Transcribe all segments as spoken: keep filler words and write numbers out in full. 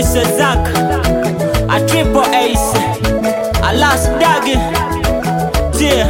producer Zach, a triple ace, a last daggy, yeah.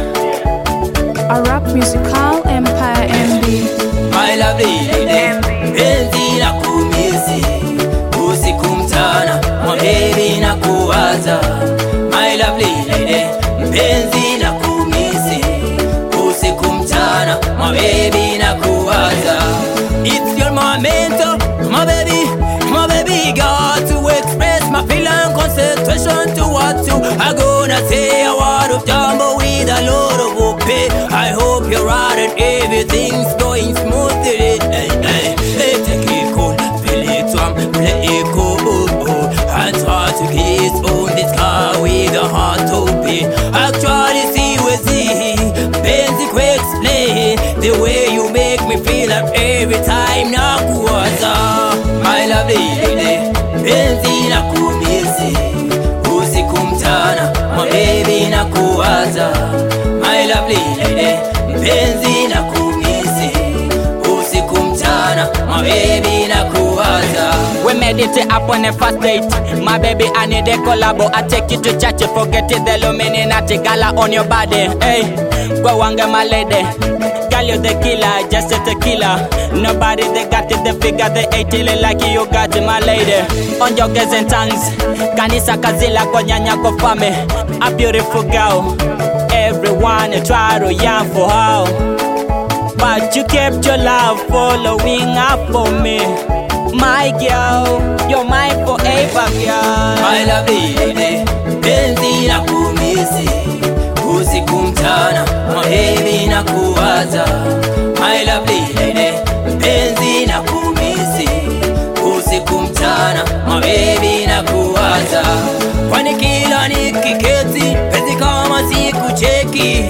A rap musical empire M B. My lovely lady, penzi na kumisi, usiku mchana, my baby na kuwaza. My lovely lady, penzi na kumisi, usiku mchana, my baby na kuwaza. It's your momento, my baby, my baby. Got to express my feeling, concentration to what you I gonna say a word of jumbo with a lot of hope. I hope you're right and everything's going smoothly. Hey, hey, hey, take it cool, feel it warm, play it cool. And try to kiss on this car with a heart open. Actually, see with see, Benzi quick explain the way you make me feel up every time na kuwaza. My lovely lady, Benzi na kumisi, usiku mchana, my baby na kuwaza. My lovely lady, Benzi na kumisi, usiku mchana, my baby na kuwaza. We made it up on the first date. My baby, I need a collabo. I take you to church, forget it, the Illuminati gala on your body. Hey, go and get my lady. Girl, you the killer, just a tequila. Nobody they got it, they figure they ate it like you got it, my lady. On your girls and tongues, kanisa kazila kwa nyanya kwa fame. A beautiful girl, everyone try to yearn for her, but you kept your love following up for me. My girl, you're mine forever, girl. My lovely lady, penzi na kumisi, usiku mchana, my baby na kuwaza. My lovely lady, penzi na kumisi, usiku mchana, my baby na kuwaza. Kwani kila nikiketi, penzi kama sikucheki,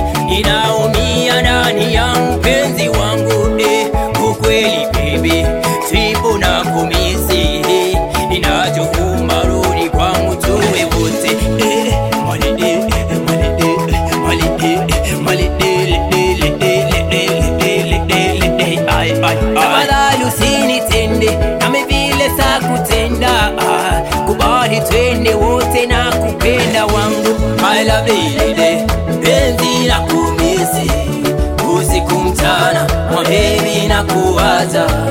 inaumia ndani yangu penzi wangu. Eh, ukweli baby, sipo na kumisi, ninachokuomba rudi kwangu tuwe wote. Eh, malidi, malidi, malidi, malidi, ay, ay, ay. Tafadhali usinitende, nami vile sakutenda. Kubali twende wote na kupenda wangu. My lovely lady, penzi na kumisi, usiku mchana, my baby na kuwaza.